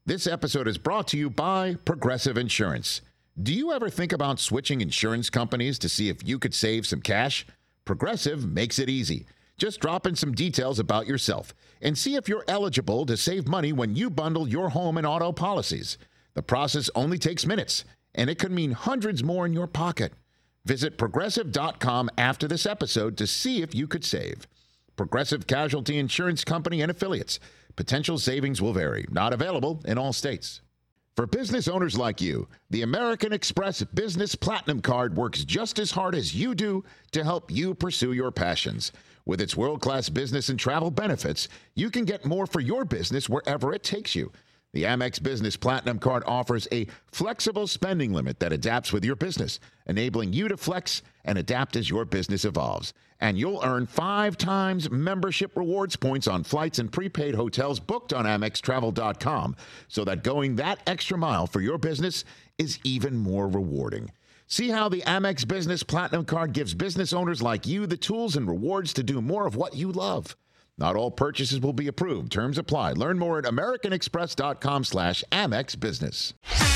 This episode is brought to you by Progressive Insurance. Do you ever think about switching insurance companies to see if you could save some cash? Progressive makes it easy. Just drop in some details about yourself and see if you're eligible to save money when you bundle your home and auto policies. The process only takes minutes, and it could mean hundreds more in your pocket. Visit Progressive.com after this episode to see if you could save. Progressive Casualty Insurance Company and Affiliates. Potential savings will vary. Not available in all states. For business owners like you, the American Express Business Platinum Card works just as hard as you do to help you pursue your passions. With its world-class business and travel benefits, you can get more for your business wherever it takes you. The Amex Business Platinum Card offers a flexible spending limit that adapts with your business, enabling you to flex and adapt as your business evolves. And you'll earn 5 times membership rewards points on flights and prepaid hotels booked on AmexTravel.com, so that going that extra mile for your business is even more rewarding. See how the Amex Business Platinum Card gives business owners like you the tools and rewards to do more of what you love. Not all purchases will be approved. Terms apply. Learn more at americanexpress.com/Amex Business.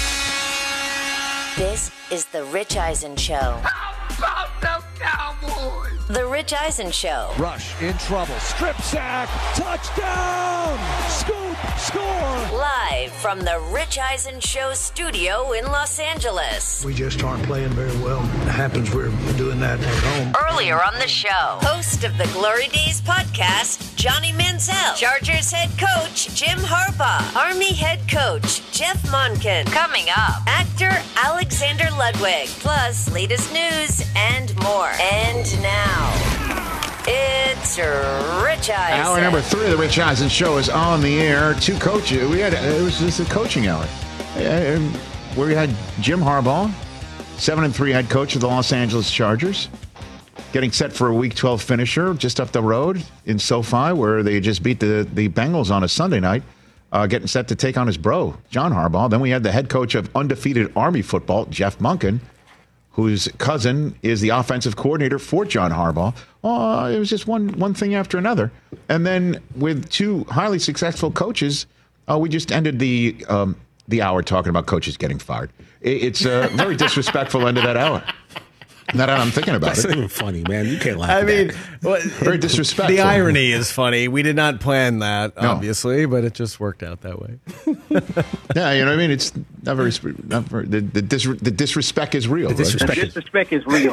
This is The Rich Eisen Show. How about the Cowboys? The Rich Eisen Show. Rush in trouble. Strip sack. Touchdown. Scoop. Score. Live from The Rich Eisen Show studio in Los Angeles. We just aren't playing very well. It happens we're doing that at home. Earlier on the show, host of the Glory Days podcast, Johnny Manziel. Chargers head coach, Jim Harbaugh. Army head coach, Jeff Monken. Coming up, actor Alexander Ludwig. Plus, latest news and more. And now, it's Rich Eisen. Hour number 3 of the Rich Eisen Show is on the air. 2 coaches. It was just a coaching hour where we had Jim Harbaugh, 7-3 head coach of the Los Angeles Chargers, getting set for a Week 12 finisher just up the road in SoFi, where they just beat the Bengals on a Sunday night, getting set to take on his bro, John Harbaugh. Then we had the head coach of undefeated Army football, Jeff Monken, whose cousin is the offensive coordinator for John Harbaugh. Oh, it was just one thing after another. And then with 2 highly successful coaches, we just ended the hour talking about coaches getting fired. It's a very disrespectful end of that hour. Now that I'm thinking about That's it. not even funny, man. You can't laugh I at mean, that. Very disrespectful. The irony is funny. We did not plan that, No. obviously, but it just worked out that way. Yeah, you know what I mean? It's not very the disrespect is real. The disrespect, right? Disrespect is real.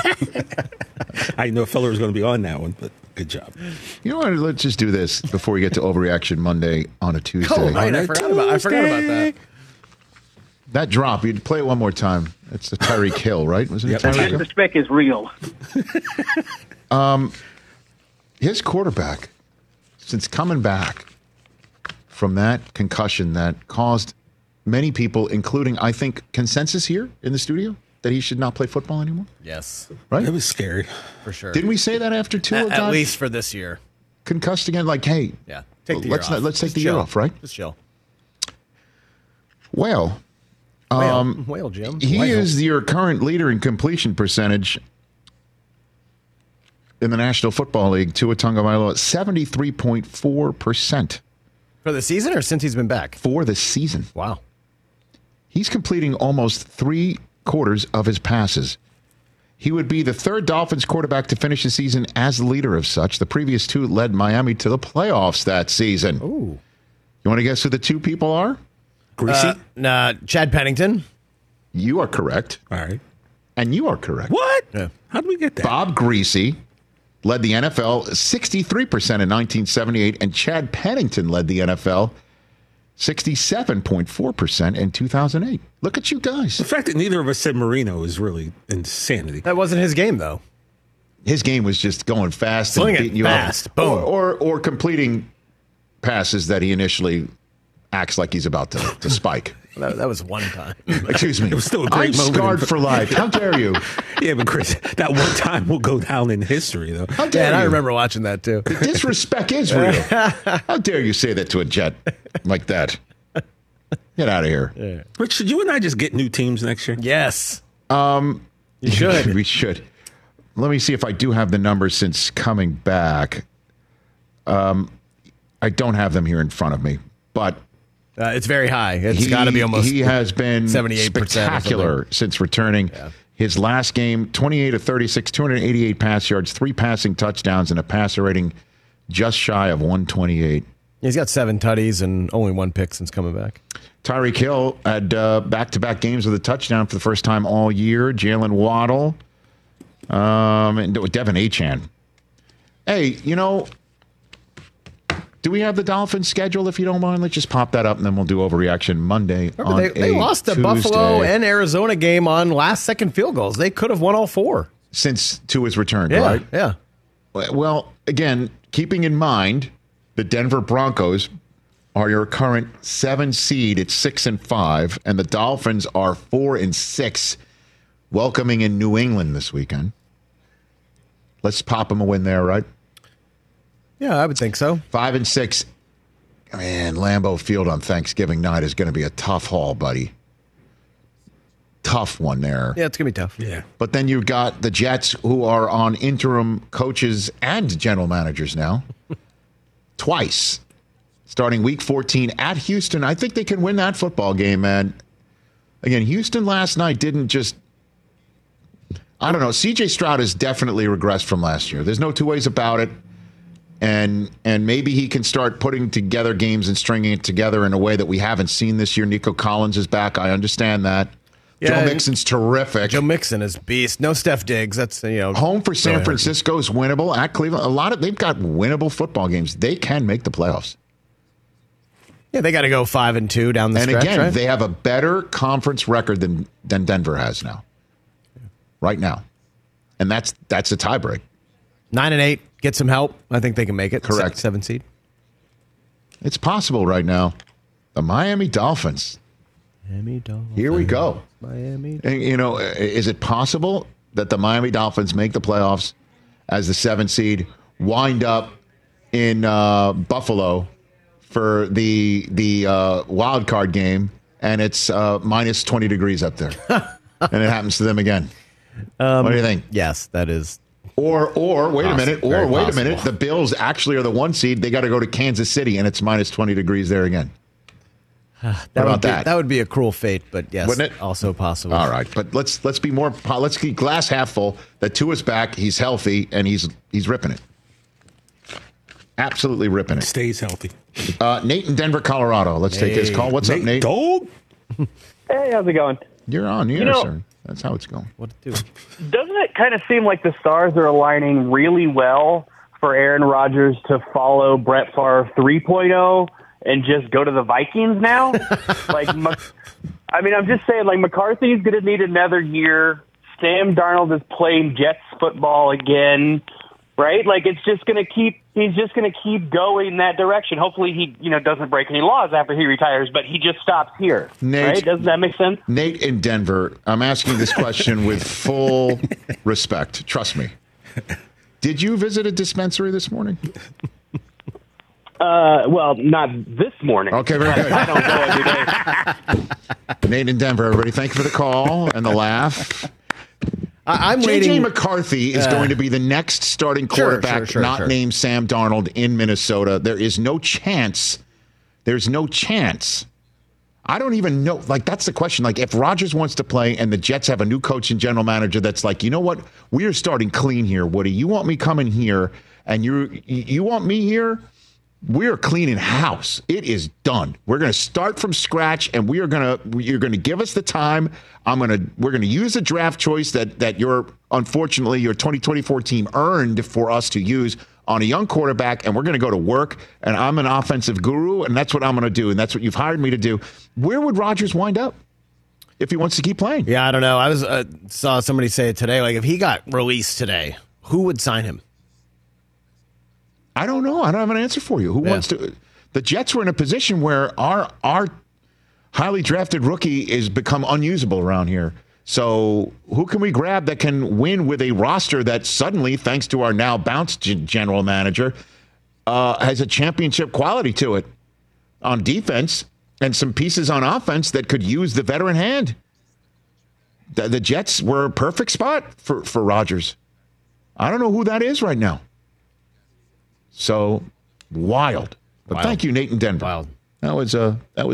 I didn't know a fella was going to be on that one, but good job. You know what? Let's just do this before we get to Overreaction Monday on a Tuesday. Oh, right. I forgot about that. That drop, you'd play it one more time. It's the Tyreek Hill, right? Wasn't it Yep. Tyreek Hill? Disrespect is real. His quarterback, since coming back from that concussion that caused many people, including, I think, consensus here in the studio, that he should not play football anymore. Yes, Right? It was scary. for sure. Didn't we say that after Tua At got least for this year. concussed again? Like, hey, Yeah. Take the year let's off. let's take Just the year chill. off, right? Just chill. Well, Whale, Jim. he Whale. is your current leader in completion percentage in the National Football League, Tua Tagovailoa, 73.4% For the season or since he's been back? for the season. Wow. He's completing almost 3/4 of his passes. He would be the 3rd Dolphins quarterback to finish the season as the leader of such. The previous 2 led Miami to the playoffs that season. Ooh. You want to guess who the 2 people are? Greasy? Chad Pennington. You are correct. All right. And you are correct. What? Yeah. How did we get that? Bob Greasy led the NFL 63% in 1978, and Chad Pennington led the NFL 67.4% in 2008. Look at you guys. The fact that neither of us said Marino is really insanity. That wasn't his game, though. His game was just going fast Swing and it beating you fast. up. Boom. Or completing passes that he initially acts like he's about to spike. That was one time. Excuse me. It was still a great I'm moment. scarred for life. How dare you? Yeah, but Chris, that one time will go down in history, though. How Yeah, dare and I you? remember watching that, too. Disrespect is real. How dare you say that to a Jet like that? Get out of here. Rich, should you and I just get new teams next year? Yes. You should. We should. Let me see if I do have the numbers since coming back. I don't have them here in front of me, but It's very high. It's got to be almost. He has been 78% spectacular since returning. Yeah. His last game, 28 of 36, 288 pass yards, 3 passing touchdowns, and a passer rating just shy of 128. He's got 7 tutties and only 1 pick since coming back. Tyreek Hill had back-to-back games with a touchdown for the first time all year. Jalen Waddle, and Devin Achane. Hey, do we have the Dolphins schedule, if you don't mind? Let's just pop that up, and then we'll do Overreaction Monday. They lost the Buffalo and Arizona game on last-second field goals. They could have won all 4. Since Tua's returned, right? Yeah. Well, again, keeping in mind the Denver Broncos are your current 7 seed at 6-5, and the Dolphins are 4-6, welcoming in New England this weekend. Let's pop them a win there, right? Yeah, I would think so. 5-6. Man, Lambeau Field on Thanksgiving night is going to be a tough haul, buddy. Tough one there. Yeah, it's going to be tough. Yeah. But then you've got the Jets, who are on interim coaches and general managers now. Twice. Starting week 14 at Houston. I think they can win that football game, man. Again, Houston last night didn't just... I don't know. C.J. Stroud has definitely regressed from last year. There's no two ways about it. And maybe he can start putting together games and stringing it together in a way that we haven't seen this year. Nico Collins is back. I understand that. Yeah, Joe Mixon's terrific. Joe Mixon is beast. No Steph Diggs. That's home for San Francisco is winnable. At Cleveland, they've got winnable football games. They can make the playoffs. Yeah, they got to go 5-2 down the stretch. And again, right? They have a better conference record than Denver has now. Right now, and that's a tiebreak. 9-8. Get some help. I think they can make it. Correct. 7 seed. It's possible right now. The Miami Dolphins. Here we go. Miami. And, is it possible that the Miami Dolphins make the playoffs as the 7 seed, wind up in Buffalo for the wild card game, and it's minus 20 degrees up there, and it happens to them again? What do you think? Yes, that is. Or wait a minute. The Bills actually are the 1 seed. They got to go to Kansas City, and it's minus 20 degrees there again. That would be a cruel fate, but yes, wouldn't it? Also possible. All right, but let's be more. Let's keep glass half full. That Tua's back. He's healthy, and he's ripping it. Absolutely ripping it. Stays healthy. Nate in Denver, Colorado. Let's take this call. What's up, Nate? Dog? Hey, how's it going? You're on the air, sir. That's how it's going. What to do? Doesn't it kind of seem like the stars are aligning really well for Aaron Rodgers to follow Brett Favre 3.0 and just go to the Vikings now? I'm just saying, McCarthy's going to need another year. Sam Darnold is playing Jets football again, right? He's just going to keep going that direction. Hopefully he, doesn't break any laws after he retires, but he just stops here. Nate, right? Doesn't that make sense? Nate in Denver, I'm asking this question with full respect. Trust me. Did you visit a dispensary this morning? Well, not this morning. Okay, very good. I don't go every day. Nate in Denver, everybody, thank you for the call and the laugh. I'm J.J. waiting. McCarthy is going to be the next starting quarterback not named Sam Darnold in Minnesota. There is no chance. There's no chance. I don't even know. That's the question. If Rodgers wants to play and the Jets have a new coach and general manager that's you know what? We are starting clean here, Woody. You want me coming here and you want me here? We're cleaning house. It is done. We're going to start from scratch, and you're going to give us the time. We're going to use the draft choice that unfortunately your 2024 team earned for us to use on a young quarterback, and we're going to go to work. And I'm an offensive guru, and that's what I'm going to do, and that's what you've hired me to do. Where would Rodgers wind up if he wants to keep playing? Yeah, I don't know. I saw somebody say it today. If he got released today, who would sign him? I don't know. I don't have an answer for you. Who wants to? The Jets were in a position where our highly drafted rookie is become unusable around here. So who can we grab that can win with a roster that suddenly, thanks to our now bounced general manager, has a championship quality to it on defense and some pieces on offense that could use the veteran hand? The Jets were a perfect spot for Rodgers. I don't know who that is right now. So, wild. But thank you, Nate in Denver. Wild. That was a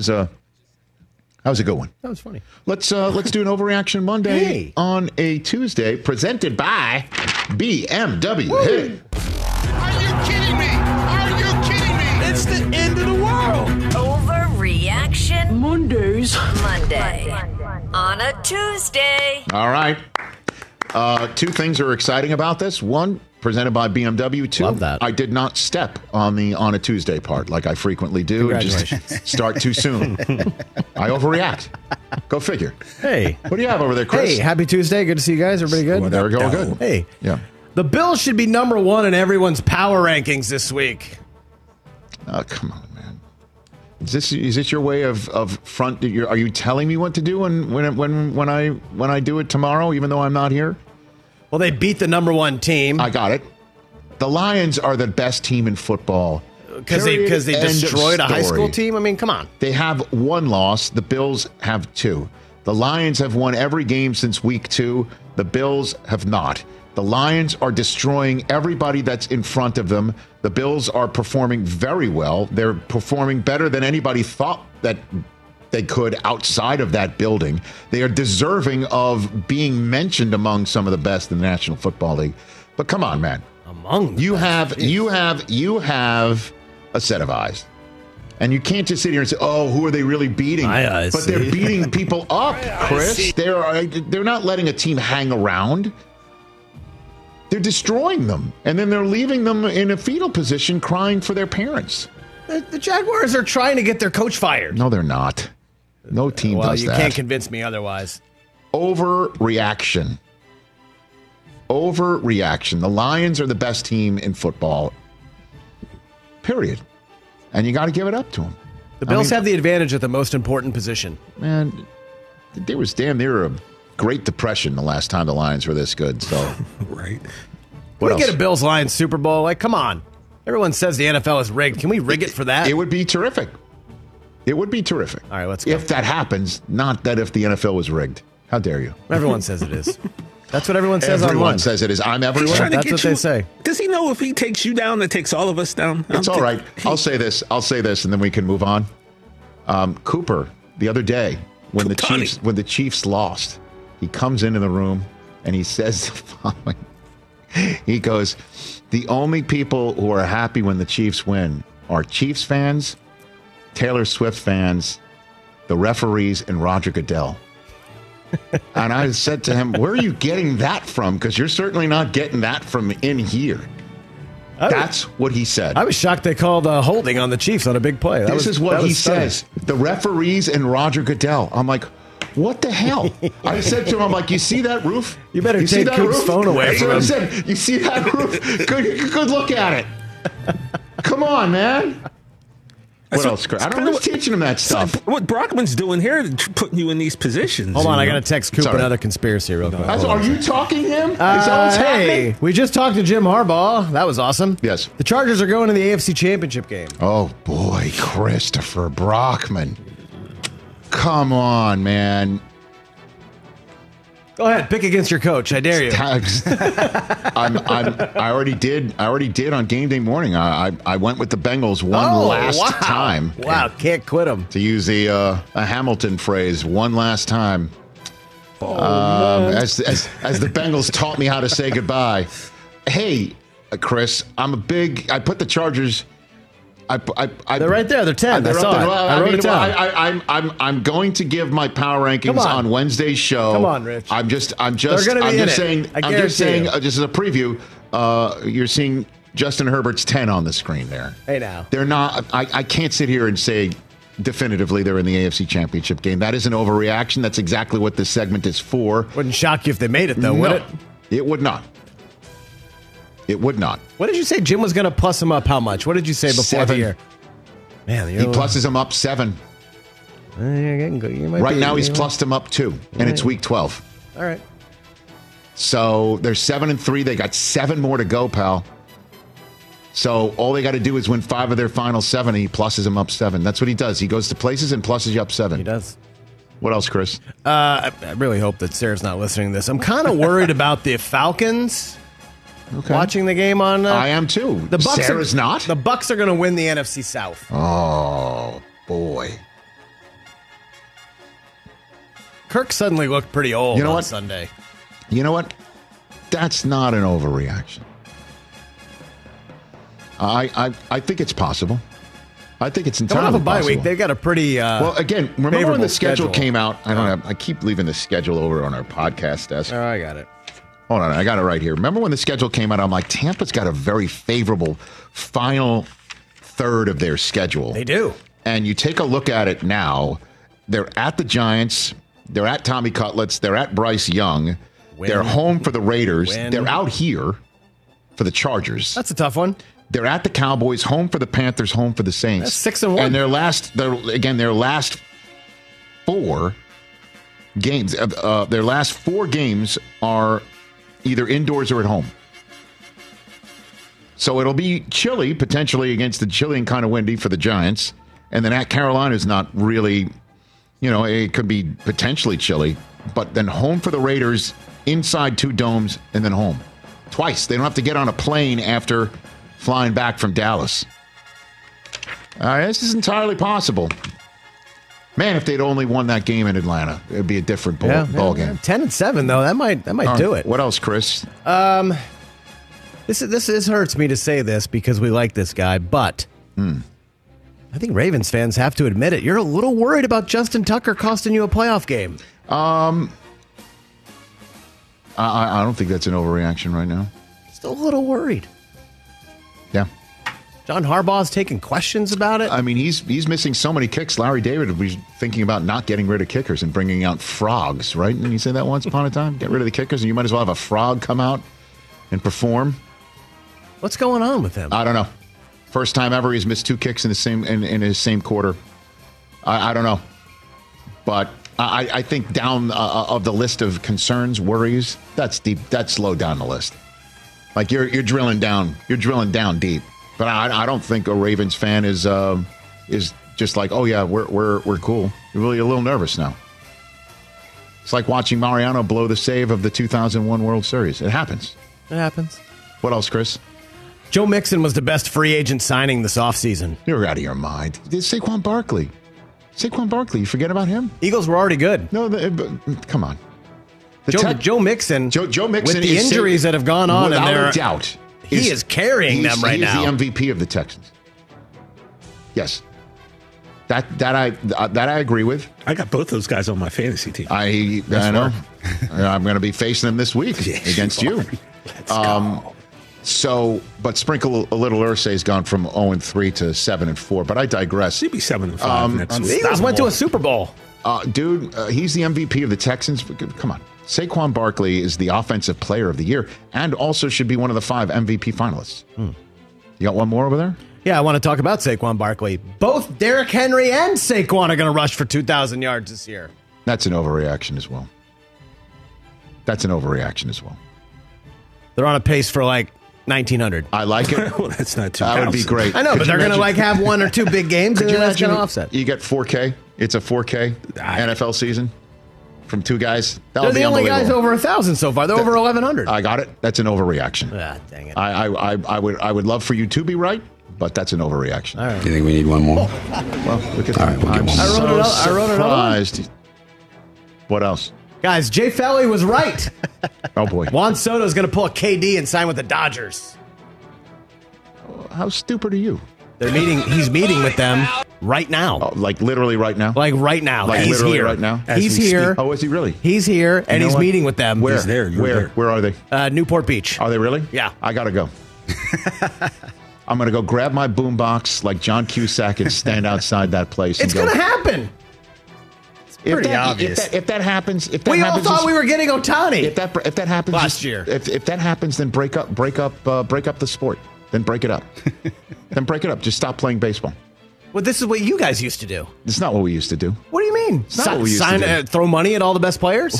good one. That was funny. Let's do an Overreaction Monday Hey. on a Tuesday, presented by BMW. Woo. Hit it. Are you kidding me? Are you kidding me? It's the end of the world. Overreaction Mondays. Monday. On a Tuesday. All right. Two things are exciting about this. One, presented by BMW. Two, Love that. I did not step on a Tuesday part like I frequently do. Congratulations. Just start too soon. I overreact. Go figure. Hey. What do you have over there, Chris? Hey, happy Tuesday. Good to see you guys. Everybody good? Well, there we go. Good. Hey. Yeah. The Bills should be number one in everyone's power rankings this week. Oh, come on, man. Is this your way of front? Are you telling me what to do when I do it tomorrow, even though I'm not here? Well, they beat the number one team. I got it. The Lions are the best team in football. Because they Period. End of destroyed a high story. school team? I mean, come on. They have one loss. The Bills have two. The Lions have won every game since week 2. The Bills have not. The Lions are destroying everybody that's in front of them. The Bills are performing very well. They're performing better than anybody thought that they could outside of that building. They are deserving of being mentioned among some of the best in the National Football League. But come on, man. Among the You best. have a set of eyes. And you can't just sit here and say, "Oh, who are they really beating?" I But see. they're beating people up, Chris. They're not letting a team hang around. They're destroying them, and then they're leaving them in a fetal position, crying for their parents. The Jaguars are trying to get their coach fired. No, they're not. No team Well, does you that. can't convince me otherwise. Overreaction. The Lions are the best team in football. Period. And you got to give it up to them. The Bills have the advantage at the most important position. Man, there was damn near a Great Depression the last time the Lions were this good. So, Right. what Can we else? get a Bills Lions Super Bowl? Like, come on. Everyone says the NFL is rigged. Can we rig it for that? It would be terrific. It would be terrific. All right, let's go. If that happens, not that if the NFL was rigged. How dare you? Everyone says it is. That's what everyone says Everyone online. says it is. I'm He's everyone. trying to That's get what you- they say. Does he know if he takes you down, that takes all of us down? It's all right. I'll say this, and then we can move on. Cooper, the other day, when the Chiefs lost, he comes into the room and he says the following. He goes, "The only people who are happy when the Chiefs win are Chiefs fans, Taylor Swift fans, the referees, and Roger Goodell." And I said to him, "Where are you getting that from? Because you're certainly not getting that from in here." That's what he said. I was shocked they called holding on the Chiefs on a big play. This is what that he was stunning. says. The referees and Roger Goodell. I'm like, what the hell? I said to him, I'm like, you see that roof? You better see take that Coop's roof? phone away That's from what I him. said. You see that roof? Good look at it. Come on, man. What else, Chris? I don't know who's teaching him that stuff. What Brockman's doing here, putting you in these positions. Hold on, you I know? got to text Coop Sorry. another conspiracy real quick. Hold on. Are you talking him? Is that what's Hey, happening? we just talked to Jim Harbaugh. That was awesome. Yes. The Chargers are going to the AFC Championship game. Oh, boy, Christopher Brockman. Come on, man. Go ahead, pick against your coach. I dare you. I already did on game day morning. I went with the Bengals one last time. Wow, can't quit them. To use a Hamilton phrase, one last time. As the Bengals taught me how to say goodbye. Hey, Chris, I put the Chargers. They're right there. They're 10. They're I up saw there. it. Well, I wrote it down. I'm going to give my power rankings Come on. on Wednesday's show. Come on, Rich. I'm just They're gonna be in it. saying. I I'm just saying. guarantee you. Just as a preview, you're seeing Justin Herbert's 10 on the screen there. Hey, now. They're not. I can't sit here and say definitively they're in the AFC Championship game. That is an overreaction. That's exactly what this segment is for. Wouldn't shock you if they made it, though, would it? It would not. It would not. What did you say Jim was going to plus them up how much? What did you say before 7. the year? Man, He pluses them up 7. Right now, he's plussed them up 2, and it's week 12. All right. So they're 7-3. They got 7 more to go, pal. So all they got to do is win 5 of their final 7, and he pluses them up 7. That's what he does. He goes to places and pluses you up 7. He does. What else, Chris? I really hope that Sarah's not listening to this. I'm kind of worried about the Falcons watching the game on. I am too. The Bucks Sarah's not. The Bucks are going to win the NFC South. Oh, boy. Kirk suddenly looked pretty old on what? Sunday. You know what? That's not an overreaction. I think it's possible. I think it's entirely Coming off a bye possible. week, they've got a pretty well, again, remember when favorable the schedule schedule. came out? I keep leaving the schedule over on our podcast desk. Oh, I got it. Hold on, I got it right here. Remember when the schedule came out? I'm like, Tampa's got a very favorable final third of their schedule. They do. And you take a look at it now. They're at the Giants. They're at Tommy Cutlets. They're at Bryce Young. They're home for the Raiders. They're out here for the Chargers. That's a tough one. They're at the Cowboys, home for the Panthers, home for the Saints. That's 6-1. And their last 4 games, their last 4 games are either indoors or at home. So it'll be chilly, potentially against the chilly and kind of windy for the Giants. And then at Carolina is not really, it could be potentially chilly. But then home for the Raiders, inside 2 domes, and then home. Twice. They don't have to get on a plane after flying back from Dallas. This is entirely possible. Man, if they'd only won that game in Atlanta, it'd be a different ball game. 10-7 though, that might do it. What else, Chris? This hurts me to say this because we like this guy, but I think Ravens fans have to admit it. You're a little worried about Justin Tucker costing you a playoff game. I don't think that's an overreaction right now. Still a little worried. Yeah. John Harbaugh's taking questions about it. I mean, he's missing so many kicks. Larry David was thinking about not getting rid of kickers and bringing out frogs, right? Didn't you say that once upon a time? Get rid of the kickers, and you might as well have a frog come out and perform. What's going on with him? I don't know. First time ever he's missed 2 kicks in his same quarter. I don't know, but I think down of the list of concerns, worries, that's deep. That's low down the list. Like you're drilling down. You're drilling down deep. But I don't think a Ravens fan is just like, oh yeah, we're cool. You're really a little nervous now. It's like watching Mariano blow the save of the 2001 World Series. It happens. It happens. What else, Chris? Joe Mixon was the best free agent signing this offseason. You're out of your mind. It's Saquon Barkley. You forget about him? Eagles were already good. No, come on. Joe Mixon. Joe Mixon with the injuries that have gone on, without and a doubt, he is carrying them right now. He's the MVP of the Texans. Yes, that I agree with. I got both those guys on my fantasy team. I know. I'm going to be facing them this week against you. Let's go. So, but sprinkle a little Irsay's gone from 0-3 to 7-4. But I digress. He'd be 7-5. The Eagles went to a Super Bowl. Dude, he's the MVP of the Texans. Come on. Saquon Barkley is the Offensive Player of the Year and also should be one of the 5 MVP finalists. You got one more over there? Yeah, I want to talk about Saquon Barkley. Both Derrick Henry and Saquon are going to rush for 2,000 yards this year. That's an overreaction as well. They're on a pace for like 1,900. I like it. Well, that's not too That would be great. I know, but they're going to have 1 or 2 big games, and that's going to offset. You get 4K. It's a 4K NFL season from 2 guys. That They're would be the only guys unbelievable. over 1,000 so far. They're over 1,100. I got it. That's an overreaction. Ah, dang it. I would love for you to be right, but that's an overreaction. All right. You think we need one more? Well, look at All that. right, we'll get I'm one. so I wrote another one. surprised. What else? Guys, Jay Felly was right. Oh boy. Juan Soto's going to pull a KD and sign with the Dodgers. How stupid are you? He's meeting with them right now. Oh, like literally right now? Like right now. Like He's literally here. right now? As He's we here. Oh, is he really? He's here, and know he's what? meeting with them. Where? He's there. You're there. Where are they? Newport Beach. Are they really? Yeah. I gotta go. I'm gonna go grab my boombox like John Cusack and stand outside that place. It's going to happen. pretty obvious. If that happens, We all thought we were getting Ohtani. If that happens Last year. if that happens, then break up the sport. Then break it up. Then break it up. Just stop playing baseball. Well, this is what you guys used to do. It's not what we used to do. What do you mean? not what we used to do. Throw money at all the best players?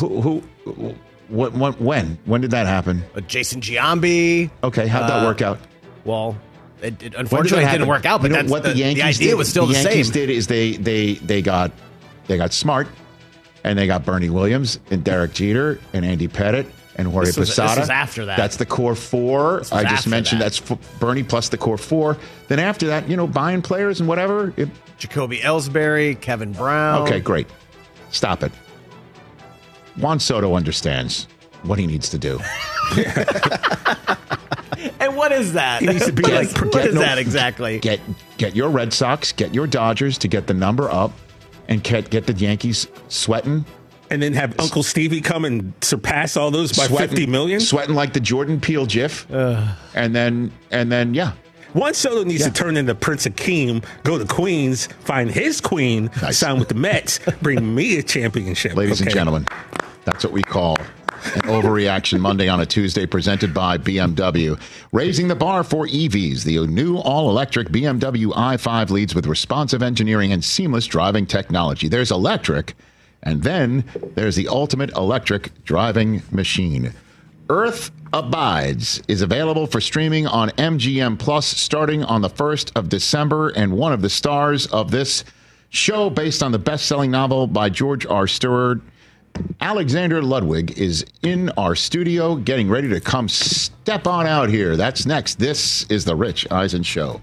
When did that happen? Jason Giambi. Okay, how'd that work out? Well, it unfortunately it didn't work out, but You know that's what the Yankees idea did? was still the same. Yankees did is they got smart, and they got Bernie Williams and Derek Jeter and Andy Pettit and Jorge Posada. This was after that. That's the core four. I just after mentioned that. that's Bernie plus the core four. Then after that, buying players and whatever. Jacoby Ellsbury, Kevin Brown. Okay, great. Stop it. Juan Soto understands what he needs to do. And what is that? He needs to be like, what is that exactly? Get your Red Sox, get your Dodgers to get the number up, and get the Yankees sweating. And then have Uncle Stevie come and surpass all those by 50 million? Sweating like the Jordan Peele gif. And then, yeah. Juan Soto needs to turn into Prince Akeem, go to Queens, find his queen, sign with the Mets, bring me a championship. Ladies and gentlemen, that's what we call an Overreaction Monday on a Tuesday, presented by BMW. Raising the bar for EVs. The new all-electric BMW i5 leads with responsive engineering and seamless driving technology. There's electric, and then there's the ultimate electric driving machine. Earth Abides is available for streaming on MGM Plus starting on the 1st of December, and one of the stars of this show, based on the best-selling novel by George R. Stewart, Alexander Ludwig, is in our studio getting ready to come step on out here. That's next. This is The Rich Eisen Show.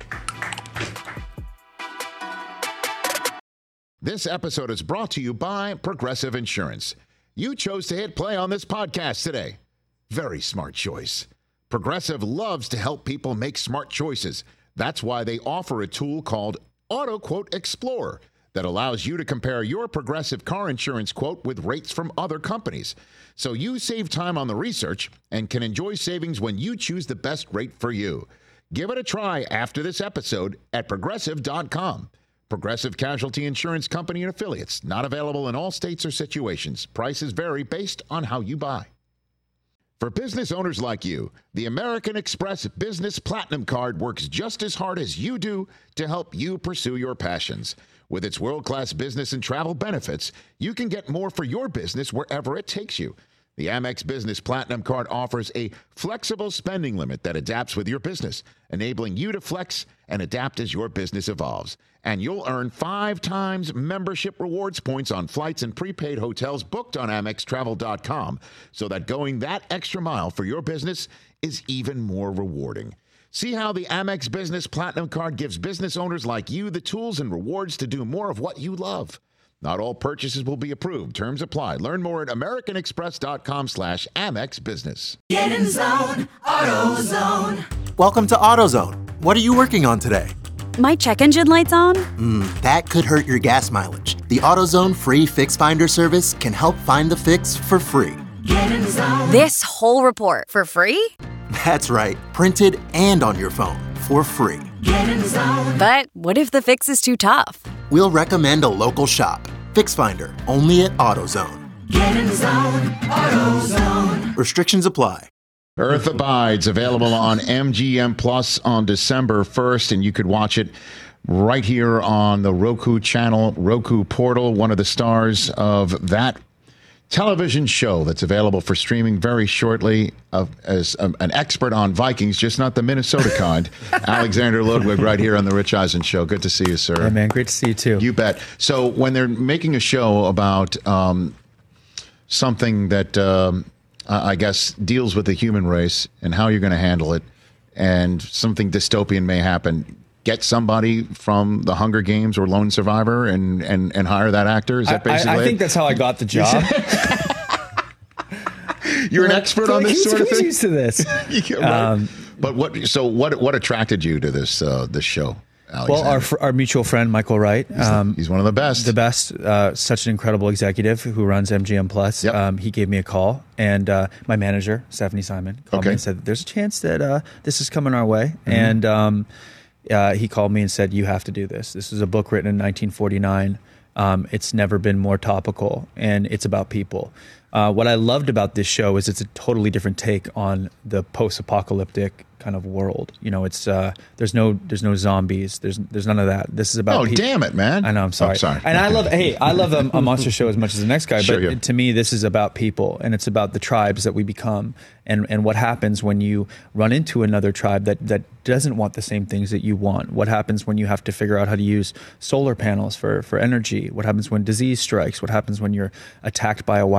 This episode is brought to you by Progressive Insurance. You chose to hit play on this podcast today. Very smart choice. Progressive loves to help people make smart choices. That's why they offer a tool called AutoQuote Explorer that allows you to compare your Progressive car insurance quote with rates from other companies. So you save time on the research and can enjoy savings when you choose the best rate for you. Give it a try after this episode at Progressive.com. Progressive Casualty Insurance Company and Affiliates. Not available in all states or situations. Prices vary based on how you buy. For business owners like you, the American Express Business Platinum Card works just as hard as you do to help you pursue your passions. With its world-class business and travel benefits, you can get more for your business wherever it takes you. The Amex Business Platinum Card offers a flexible spending limit that adapts with your business, enabling you to flex and adapt as your business evolves. And you'll earn 5 times membership rewards points on flights and prepaid hotels booked on AmexTravel.com, so that going that extra mile for your business is even more rewarding. See how the Amex Business Platinum Card gives business owners like you the tools and rewards to do more of what you love. Not all purchases will be approved. Terms apply. Learn more at americanexpress.com/Amex Business. Get in zone, AutoZone. Welcome to AutoZone. What are you working on today? My check engine light's on? That could hurt your gas mileage. The AutoZone free Fix Finder service can help find the fix for free. Get in zone. This whole report for free? That's right. Printed and on your phone for free. Get in zone. But what if the fix is too tough? We'll recommend a local shop. Fix Finder, only at AutoZone. Get in zone, AutoZone. Restrictions apply. Earth Abides, available on MGM Plus on December 1st, and you could watch it right here on the Roku channel, Roku portal. One of the stars of that television show that's available for streaming very shortly, as an expert on Vikings, just not the Minnesota kind, Alexander Ludwig, right here on the Rich Eisen Show. Good to see you, sir. Hey, man, great to see you too. You bet. So when they're making a show about something that I guess deals with the human race and how you're going to handle it, and something dystopian may happen, get somebody from the Hunger Games or Lone Survivor and hire that actor? Is that basically I think that's how I got the job. You're an expert on this sort of thing? Used to this. Right. But what attracted you to this show, Alexander? Well, our mutual friend, Michael Wright. He's one of the best. The best. Such an incredible executive who runs MGM Plus. Yep. He gave me a call, and my manager, Stephanie Simon, called me and said, there's a chance that this is coming our way. Mm-hmm. And he called me and said, you have to do this. This is a book written in 1949. It's never been more topical, and it's about people. What I loved about this show is it's a totally different take on the post-apocalyptic kind of world. You know, it's there's no zombies. There's none of that. This is about. Oh, damn it, man! I know. I'm sorry. Oh, sorry. And I love a monster show as much as the next guy. Sure, but yeah. to me, this is about people, and it's about the tribes that we become, and what happens when you run into another tribe that doesn't want the same things that you want. What happens when you have to figure out how to use solar panels for energy? What happens when disease strikes? What happens when you're attacked by a wild animal?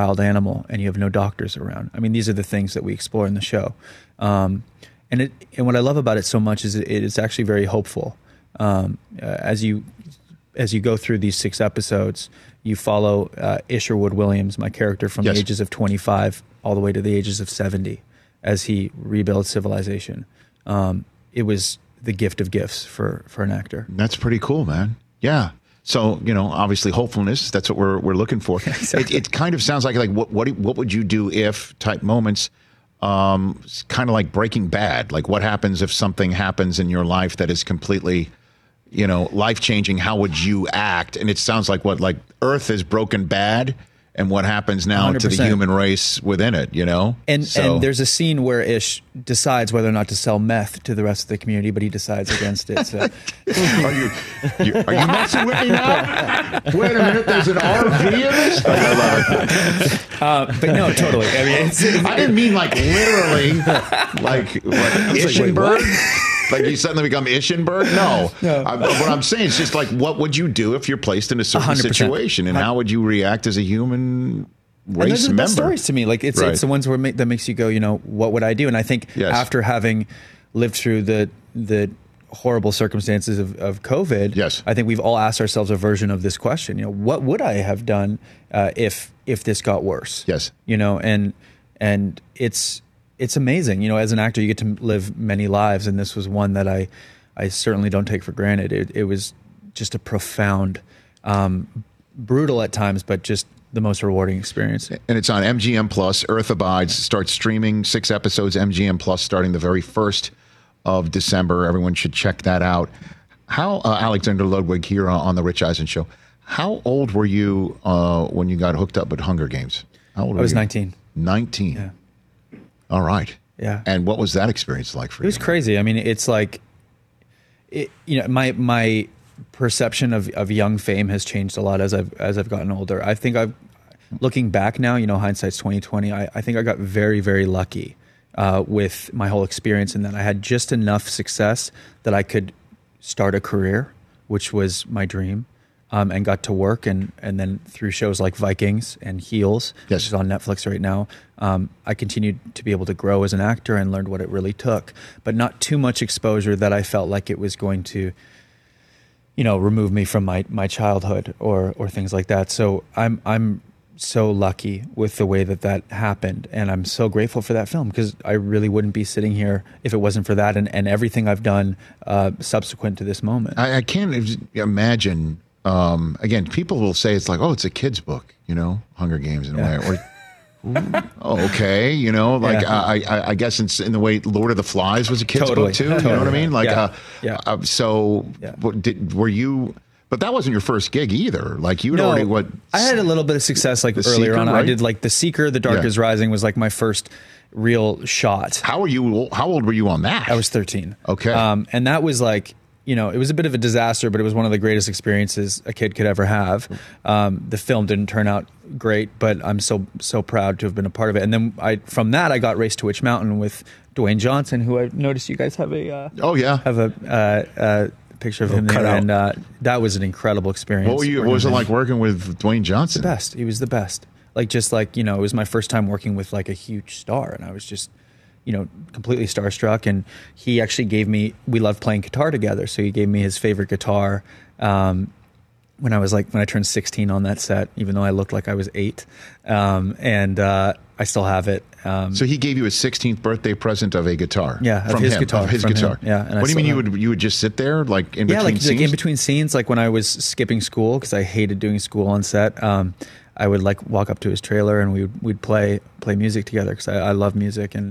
animal and you have no doctors around. I mean, these are the things that we explore in the show. And what I love about it so much is it's actually very hopeful. As you go through these 6 episodes, you follow Isherwood Williams, my character, from the ages of 25 all the way to the ages of 70 as he rebuilds civilization. It was the gift of gifts for an actor. That's pretty cool, man. Yeah. So, obviously hopefulness, that's what we're looking for. Exactly. It kind of sounds like what would you do if type moments, kind of like Breaking Bad. Like what happens if something happens in your life that is completely, life-changing? How would you act? And it sounds like like Earth is broken bad, and what happens now 100%. To the human race within it, And there's a scene where Ish decides whether or not to sell meth to the rest of the community, but he decides against it. So. Are you messing with me now? Wait a minute, there's an RV in this? I love it. But no, totally. I mean, I didn't mean like literally, like Ishenberg. Like you suddenly become Ishenberg? No. What I'm saying is just like, what would you do if you're placed in a certain 100%. Situation, and how would you react as a human race and those are the member? Best stories to me. Like it's the ones where that makes you go, what would I do? And I think after having lived through the horrible circumstances of COVID, I think we've all asked ourselves a version of this question. What would I have done if this got worse? Yes. And it's amazing. As an actor, you get to live many lives, and this was one that I certainly don't take for granted. It was just a profound, brutal at times, but just the most rewarding experience. And it's on MGM Plus. Earth Abides starts streaming 6 episodes, MGM Plus, starting the very 1st of December. Everyone should check that out. How, Alexander Ludwig here on the Rich Eisen Show, how old were you when you got hooked up with Hunger Games? How old were you? I was 19. 19? Yeah. All right. Yeah. And what was that experience like for you? It was crazy. I mean, it's like, my perception of young fame has changed a lot as I've gotten older. I think looking back now, hindsight's 20/20. I think I got very, very lucky with my whole experience, in that I had just enough success that I could start a career, which was my dream. And got to work, and then through shows like Vikings and Heels, which is on Netflix right now, I continued to be able to grow as an actor and learned what it really took, but not too much exposure that I felt like it was going to, remove me from my childhood or things like that. So I'm so lucky with the way that happened, and I'm so grateful for that film, because I really wouldn't be sitting here if it wasn't for that and everything I've done subsequent to this moment. I can't imagine. Again, people will say it's like, it's a kid's book, Hunger Games in a way. Or, okay, I guess in the way Lord of the Flies was a kid's book too. You know what I mean? Like, were you? But that wasn't your first gig either. Like you'd already I had a little bit of success earlier Seeker, on. Right? I did like The Seeker, The Dark is Rising was like my first real shot. How old were you on that? I was 13. Okay, and that was like. It was a bit of a disaster, but it was one of the greatest experiences a kid could ever have. The film didn't turn out great, but I'm so proud to have been a part of it. And then from that, I got Race to Witch Mountain with Dwayne Johnson, who I noticed you guys have a picture of him there, and that was an incredible experience. What was it like working with Dwayne Johnson? The best. He was the best. Like it was my first time working with like a huge star, and I was just. Completely starstruck. And he actually we loved playing guitar together. So he gave me his favorite guitar when I turned 16 on that set, even though I looked like I was 8. And I still have it. So he gave you a 16th birthday present of a guitar? Yeah, from his guitar. Yeah. And what do you mean you would just sit there like in between scenes? Like in between scenes, like when I was skipping school, because I hated doing school on set. I would like walk up to his trailer and we'd play music together, because I love music. And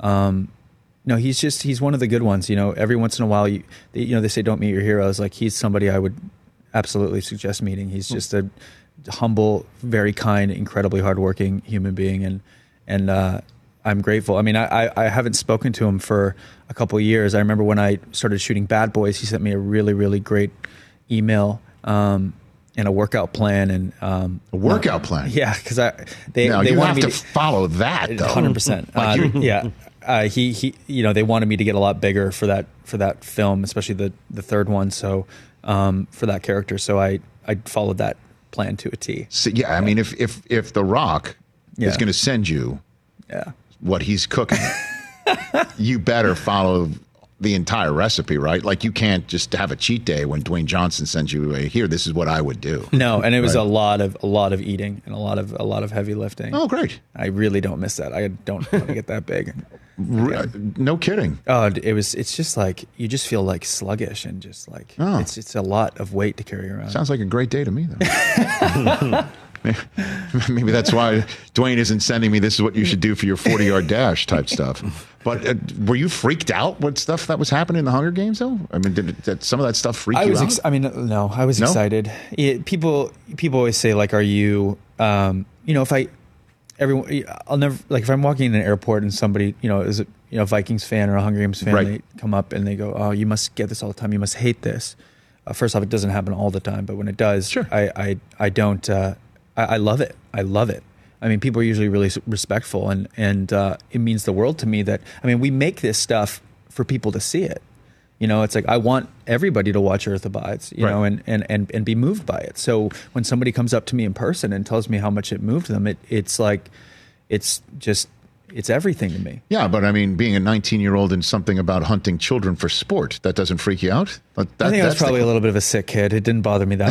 he's one of the good ones. Every once in a while, they say don't meet your heroes. Like he's somebody I would absolutely suggest meeting. He's just a humble, very kind, incredibly hardworking human being, and I'm grateful. I mean, I haven't spoken to him for a couple of years. I remember when I started shooting Bad Boys, he sent me a really, really great email. And a workout plan, and a workout plan. Yeah, because they wanted me to follow that. 100%. They wanted me to get a lot bigger for that film, especially the third one. So for that character, so I followed that plan to a T. So, I mean, if The Rock is going to send you what he's cooking, you better follow the entire recipe, right? Like you can't just have a cheat day when Dwayne Johnson sends you this is what I would do. No, and it was a lot of eating and a lot of heavy lifting. Oh, great. I really don't miss that. I don't want to get that big. No kidding. Oh, it's just like you just feel like sluggish and just like it's a lot of weight to carry around. Sounds like a great day to me though. Maybe that's why Dwayne isn't sending me this is what you should do for your 40-yard dash type stuff. But were you freaked out with stuff that was happening in the Hunger Games though? I mean, did some of that stuff freak you out? No, I was excited. People always say like, are you, I'll never, like if I'm walking in an airport and somebody, is a Vikings fan or a Hunger Games fan, they come up and they go, oh, you must get this all the time. You must hate this. First off, it doesn't happen all the time, but when it does, I don't, I love it. I love it. I mean, people are usually really respectful and it means the world to me that, we make this stuff for people to see it. It's like, I want everybody to watch Earth Abides, you know, and be moved by it. So when somebody comes up to me in person and tells me how much it moved them, it's like, it's everything to me. Yeah, but being a 19-year-old and something about hunting children for sport, that doesn't freak you out? I think I was probably a little bit of a sick kid. It didn't bother me that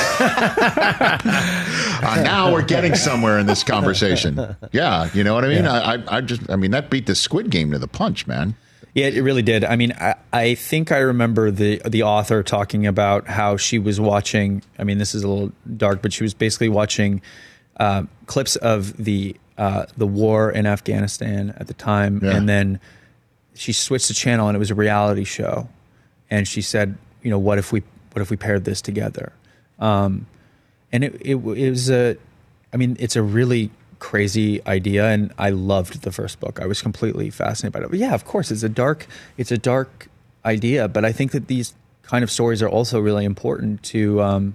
much. Now we're getting somewhere in this conversation. Yeah, you know what I mean? Yeah. That beat the Squid Game to the punch, man. Yeah, it really did. I think I remember the author talking about how she was watching, this is a little dark, but she was basically watching clips of the war in Afghanistan at the time, and then she switched the channel and it was a reality show, and she said, what if we paired this together? And it was it's a really crazy idea, and I loved the first book. I was completely fascinated by it. But yeah, of course, it's a dark idea, but I think that these kind of stories are also really important to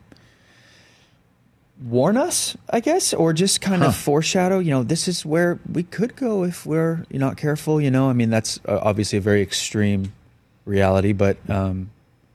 warn us, I guess, or just kind of foreshadow, this is where we could go if we're not careful, that's obviously a very extreme reality, but I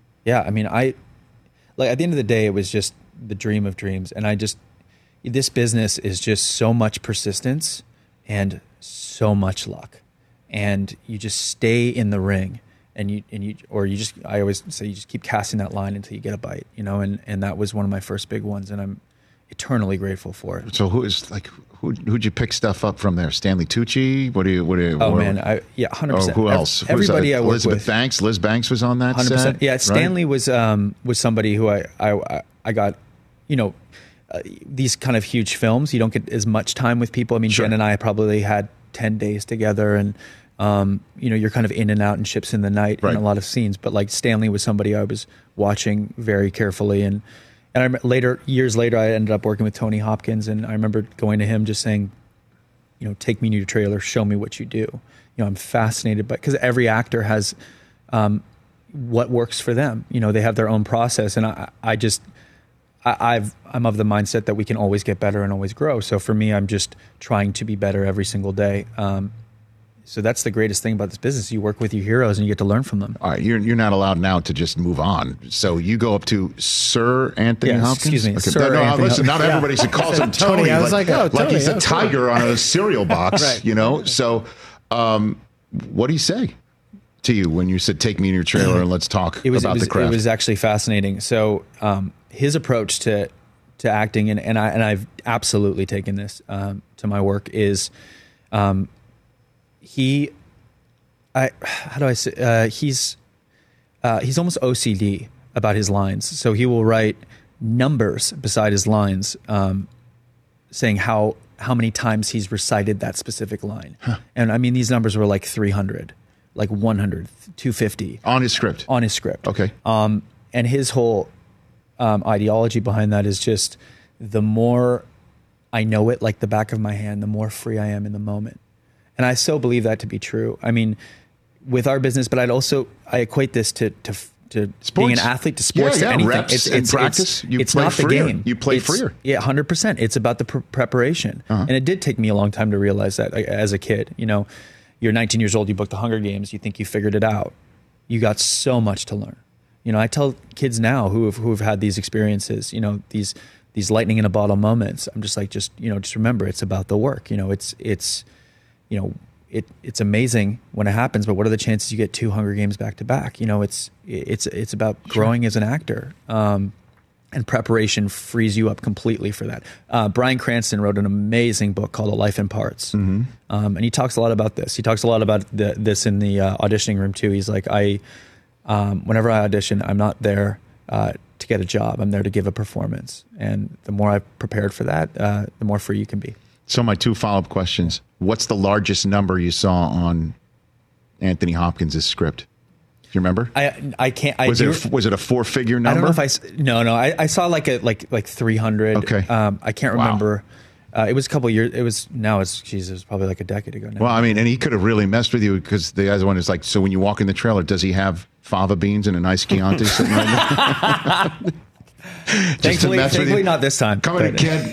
at the end of the day, it was just the dream of dreams. And this business is just so much persistence and so much luck. And you just stay in the ring I always say you just keep casting that line until you get a bite, and that was one of my first big ones. And I'm eternally grateful for it. So who'd you pick stuff up from there? Stanley Tucci? 100%. Who else? Everybody I work Elizabeth with. Banks. Liz Banks was on that 100%. Set? Yeah, Stanley was somebody who I got, these kind of huge films. You don't get as much time with people. Jen and I probably had 10 days together, and you're kind of in and out in ships in the night in a lot of scenes. But like Stanley was somebody I was watching very carefully, and years later, I ended up working with Tony Hopkins, and I remember going to him just saying, take me to your trailer, show me what you do. I'm fascinated by, because every actor has what works for them. They have their own process, and I'm of the mindset that we can always get better and always grow. So for me, I'm just trying to be better every single day. So that's the greatest thing about this business. You work with your heroes and you get to learn from them. All right, you're not allowed now to just move on. So you go up to Sir Anthony Hopkins? Excuse me, okay. Sir Anthony listen, not everybody calls him Tony. I was like Tony, he's a tiger Tony. on a cereal box, So what do you say to you when you said, take me in your trailer and let's talk about the craft? It was actually fascinating. So his approach to acting, and I've absolutely taken this to my work, is he's almost OCD about his lines. So he will write numbers beside his lines, saying how many times he's recited that specific line. And these numbers were like 300, like 100, 250 on his script. Okay. And his whole ideology behind that is just, the more I know it like the back of my hand, the more free I am in the moment. And I so believe that to be true. With our business, but I equate this to being an athlete, to sports, to anything. Reps and practice. It's not the game. You play freer. Yeah, 100%. It's about the preparation. And it did take me a long time to realize that as a kid. You're 19 years old, you booked the Hunger Games, you think you figured it out. You got so much to learn. I tell kids now who have had these experiences, these these lightning in a bottle moments. I'm just like, just remember, it's about the work. It's amazing when it happens, but what are the chances you get 2 Hunger Games back to back? It's about growing as an actor. And preparation frees you up completely for that. Bryan Cranston wrote an amazing book called A Life in Parts. And he talks a lot about this. He talks a lot about this in the auditioning room too. He's like, whenever I audition, I'm not there to get a job. I'm there to give a performance. And the more I've prepared for that, the more free you can be. So my 2 follow-up questions. What's the largest number you saw on Anthony Hopkins' script? Do you remember? I can't. Was it a 4-figure number? I don't know if no. I saw like 300. Okay. I can't remember. It was a couple of years. It was probably like a decade ago now. Well, I mean, and he could have really messed with you because the other one is like, so when you walk in the trailer, does he have fava beans and a nice Chianti sitting right there? Thankfully not this time. Come in, kid.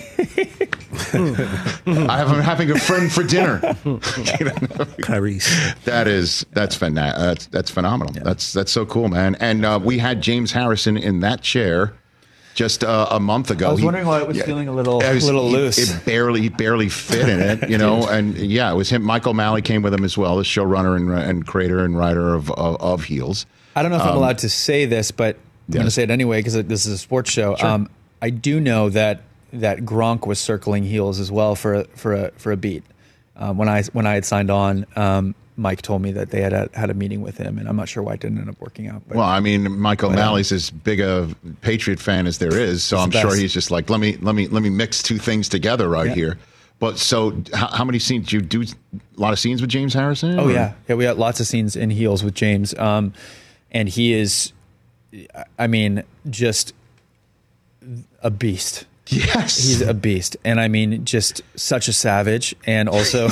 I'm having a friend for dinner. Clarice. That's phenomenal. Yeah. That's so cool, man. And we had James Harrison in that chair just a month ago. I was wondering why it was feeling a little loose. It barely fit in it, And yeah, it was him. Michael Malley came with him as well, the showrunner and creator and writer of Heels. I don't know if I'm allowed to say this, but I'm going to say it anyway because this is a sports show. Sure. I do know that Gronk was circling Heels as well for a beat. When I had signed on, Mike told me that they had a meeting with him, and I'm not sure why it didn't end up working out. But, well, I mean, Michael Malley's as big a Patriot fan as there is, so I'm sure he's just like, let me mix 2 things together here. But so, how many scenes? Did you do a lot of scenes with James Harrison? Oh yeah, we had lots of scenes in Heels with James, and he is, I mean, just a beast. Yes, he's a beast, and I mean, just such a savage, and also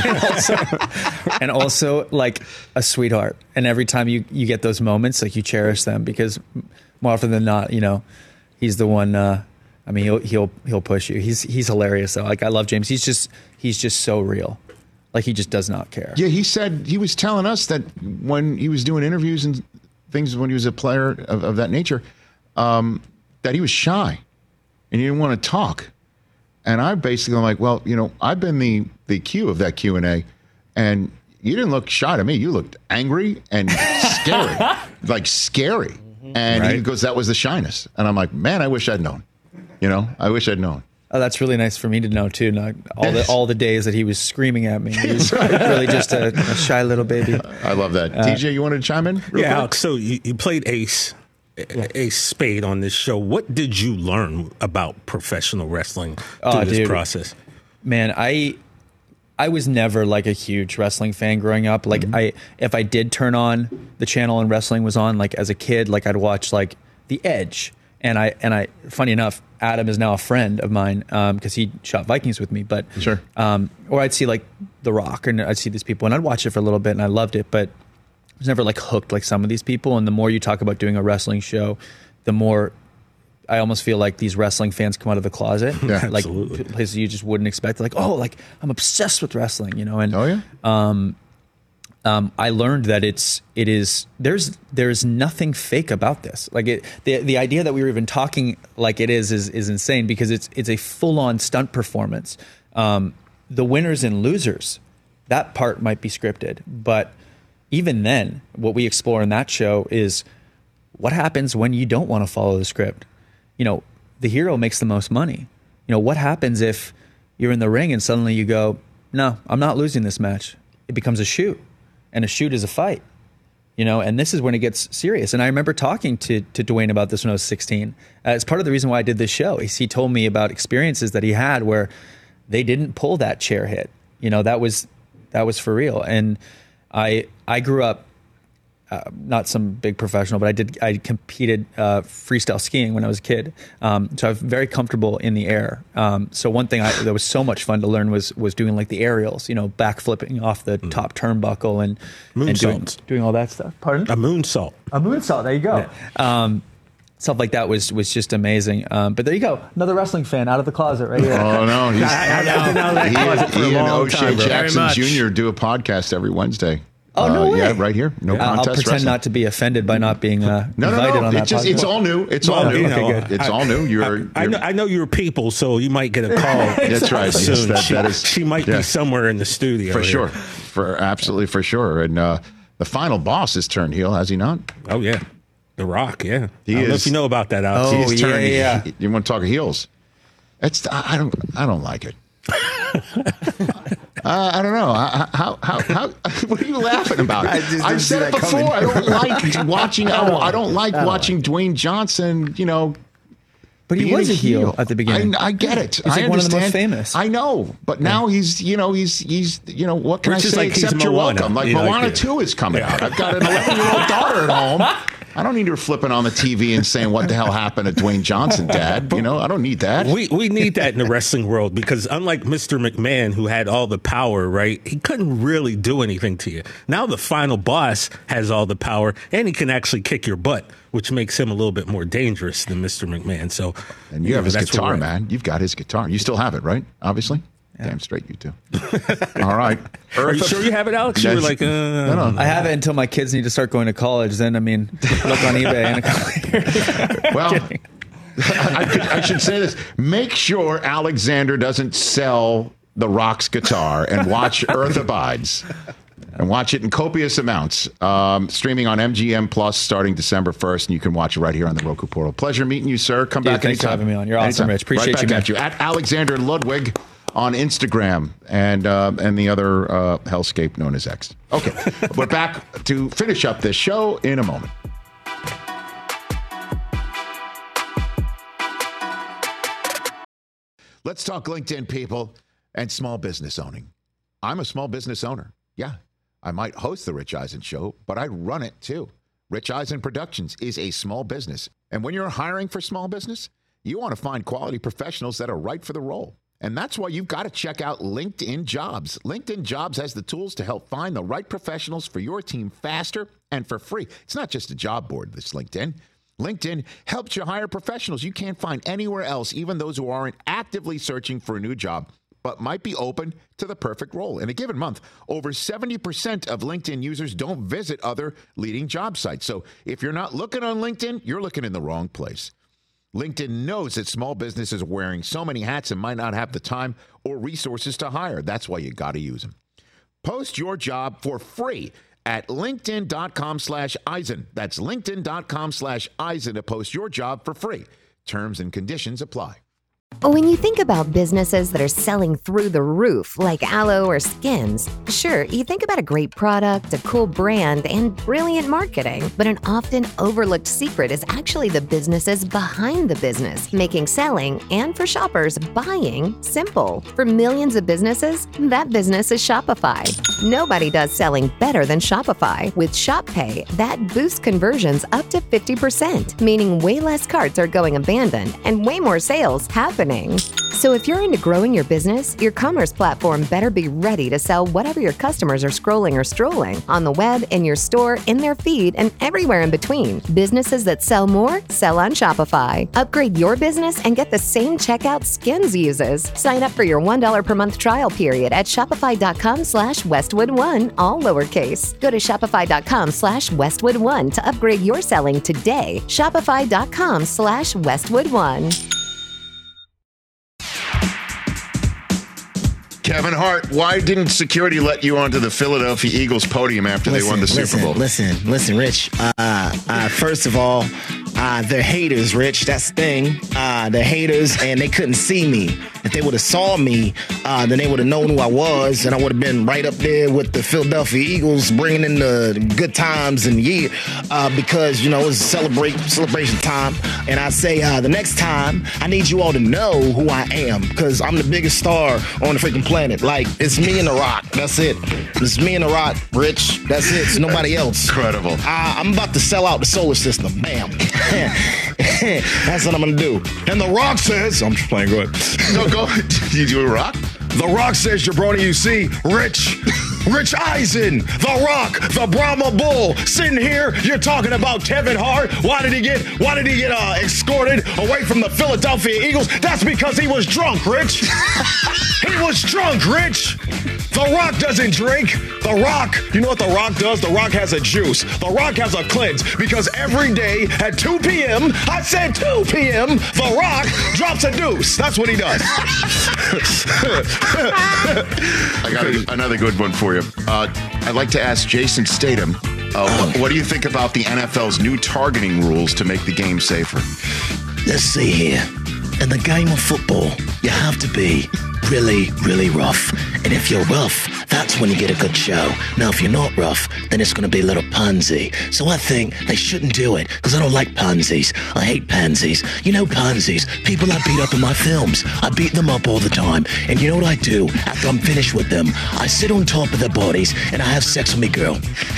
like a sweetheart. And every time you get those moments, like you cherish them because more often than not, he's the one. I mean, he'll push you. He's hilarious though. Like I love James. He's just so real. Like he just does not care. Yeah, he was telling us that when he was doing interviews and things when he was a player of that nature, that he was shy. And you didn't want to talk. And I basically am like, well, I've been the Q of that Q&A, and you didn't look shy to me. You looked angry and scary, like scary. And he goes, that was the shyness. And I'm like, man, I wish I'd known. I wish I'd known. Oh, that's really nice for me to know too. Not all the days that he was screaming at me. He was really just a shy little baby. I love that. TJ, you wanted to chime in? Yeah, quick? Alex. So you played Ace. Ace Spade on this show. What did you learn about professional wrestling through this process? Man, I was never like a huge wrestling fan growing up. Like if I did turn on the channel and wrestling was on, like as a kid, like I'd watch like The Edge. And I funny enough, Adam is now a friend of mine because he shot Vikings with me. But sure. Or I'd see like The Rock and I'd see these people and I'd watch it for a little bit and I loved it, but I was never like hooked like some of these people. And the more you talk about doing a wrestling show, the more I almost feel like these wrestling fans come out of the closet. Yeah, like absolutely. Places you just wouldn't expect. Like, oh, like I'm obsessed with wrestling, And oh yeah. I learned that there's nothing fake about this. Like the idea that we were even talking like it is insane because it's a full on stunt performance. The winners and losers, that part might be scripted, but even then, what we explore in that show is what happens when you don't want to follow the script. The hero makes the most money. What happens if you're in the ring and suddenly you go, no, I'm not losing this match. It becomes a shoot, and a shoot is a fight. And this is when it gets serious. And I remember talking to Dwayne about this when I was 16. It's part of the reason why I did this show. He told me about experiences that he had where they didn't pull that chair hit. That was for real. And I grew up not some big professional, but I competed freestyle skiing when I was a kid. So I was very comfortable in the air. So one thing that was so much fun to learn was doing like the aerials, backflipping off the top turnbuckle and doing all that stuff. Pardon? A moonsault. A moonsault. There you go. Yeah. Stuff like that was just amazing. But there you go. Another wrestling fan out of the closet right here. Oh, no. I've been out of that closet for a long time. O'Shea Jackson Jr. do a podcast every Wednesday. Oh, no way. Yeah, right here. No contest I'll pretend wrestling. not to be offended by not being invited on that podcast. It's all new. It's all new. Okay, good. It's all new. I know your people, so you might get a call. That's right. Soon. Yes, she might be somewhere in the studio. For sure. Absolutely for sure. And the final boss has turned heel, has he not? Oh, yeah. The Rock, yeah. He I don't know is. if you know about that, Alex. Oh, He's turning. yeah. You want to talk heels? I don't like it. I don't know. How? What are you laughing about? I've said it before. I don't like watching. I don't like watching Dwayne Johnson. But he was a heel at the beginning. I get it. He's I like one of the most understand. famous. I know, but now he's what can Rich I is say like except he's you're Moana. welcome. Like Moana 2 is coming out. I've got an 11-year-old daughter at home. I don't need her flipping on the TV and saying what the hell happened to Dwayne Johnson, Dad. I don't need that. We need that in the wrestling world because unlike Mr. McMahon, who had all the power, right? He couldn't really do anything to you. Now the final boss has all the power and he can actually kick your butt, which makes him a little bit more dangerous than Mr. McMahon. So, and you have his guitar, man. You've got his guitar. You still have it, right? Obviously. Yeah. Damn straight you do. All right. Are you sure you have it, Alex? You were like, no. I have it until my kids need to start going to college. Then, look on eBay in a couple years. Well, I should say this. Make sure Alexander doesn't sell The Rock's guitar and watch Earth Abides. And watch it in copious amounts. Streaming on MGM Plus starting December 1st. And you can watch it right here on the Roku portal. Pleasure meeting you, sir. Come back thanks anytime. for having me on. You're awesome, Rich. Appreciate right back you, man. At Alexander Ludwig on Instagram and the other hellscape known as X. Okay. We're back to finish up this show in a moment. Let's talk LinkedIn, people, and small business owning. I'm a small business owner. Yeah. I might host the Rich Eisen Show, but I run it too. Rich Eisen Productions is a small business. And when you're hiring for small business, you want to find quality professionals that are right for the role. And that's why you've got to check out LinkedIn Jobs. LinkedIn Jobs has the tools to help find the right professionals for your team faster and for free. It's not just a job board, this LinkedIn. LinkedIn helps you hire professionals you can't find anywhere else, even those who aren't actively searching for a new job, but might be open to the perfect role. In a given month, over 70% of LinkedIn users don't visit other leading job sites. So if you're not looking on LinkedIn, you're looking in the wrong place. LinkedIn knows that small businesses are wearing so many hats and might not have the time or resources to hire. That's why you got to use them. Post your job for free at linkedin.com/Eisen. That's linkedin.com/Eisen to post your job for free. Terms and conditions apply. When you think about businesses that are selling through the roof, like Aloe or Skins, sure, you think about a great product, a cool brand, and brilliant marketing. But an often overlooked secret is actually the businesses behind the business, making selling and, for shoppers, buying simple. For millions of businesses, that business is Shopify. Nobody does selling better than Shopify. With Shop Pay, that boosts conversions up to 50%, meaning way less carts are going abandoned and way more sales happening. So if you're into growing your business, your commerce platform better be ready to sell whatever your customers are scrolling or strolling on the web, in your store, in their feed, and everywhere in between. Businesses that sell more, sell on Shopify. Upgrade your business and get the same checkout Skins uses. Sign up for your $1 per month trial period at shopify.com/Westwood1, all lowercase. Go to shopify.com/Westwood1 to upgrade your selling today. Shopify.com/Westwood1. Kevin Hart, why didn't security let you onto the Philadelphia Eagles podium after they won the Super Bowl? Listen, Rich. First of all, they're haters, Rich. That's the thing. They're haters, and they couldn't see me. If they would have saw me, then they would have known who I was, and I would have been right up there with the Philadelphia Eagles, bringing in the good times and year, because, it was celebration time. And I say, the next time, I need you all to know who I am, because I'm the biggest star on the freaking planet. Like, it's me and The Rock. That's it. It's me and The Rock, Rich. That's it. It's nobody else. Incredible. I'm about to sell out the solar system. Bam. That's what I'm going to do. And The Rock says, I'm just playing, go ahead. No, go ahead. You do a Rock? The Rock says, jabroni, you see, Rich Eisen, The Rock, the Brahma Bull, sitting here. You're talking about Kevin Hart. Why did he get escorted away from the Philadelphia Eagles? That's because he was drunk, Rich. He was drunk, Rich. The Rock doesn't drink. The Rock, you know what The Rock does? The Rock has a juice. The Rock has a cleanse because every day at 2 p.m., I said 2 p.m., The Rock drops a deuce. That's what he does. I got another good one for you. I'd like to ask Jason Statham, what do you think about the NFL's new targeting rules to make the game safer? Let's see here. In the game of football, you have to be really, really rough. And if you're rough, that's when you get a good show. Now, if you're not rough, then it's going to be a little pansy. So I think they shouldn't do it because I don't like pansies. I hate pansies. You know pansies, people I beat up in my films. I beat them up all the time. And you know what I do after I'm finished with them? I sit on top of their bodies and I have sex with me girl.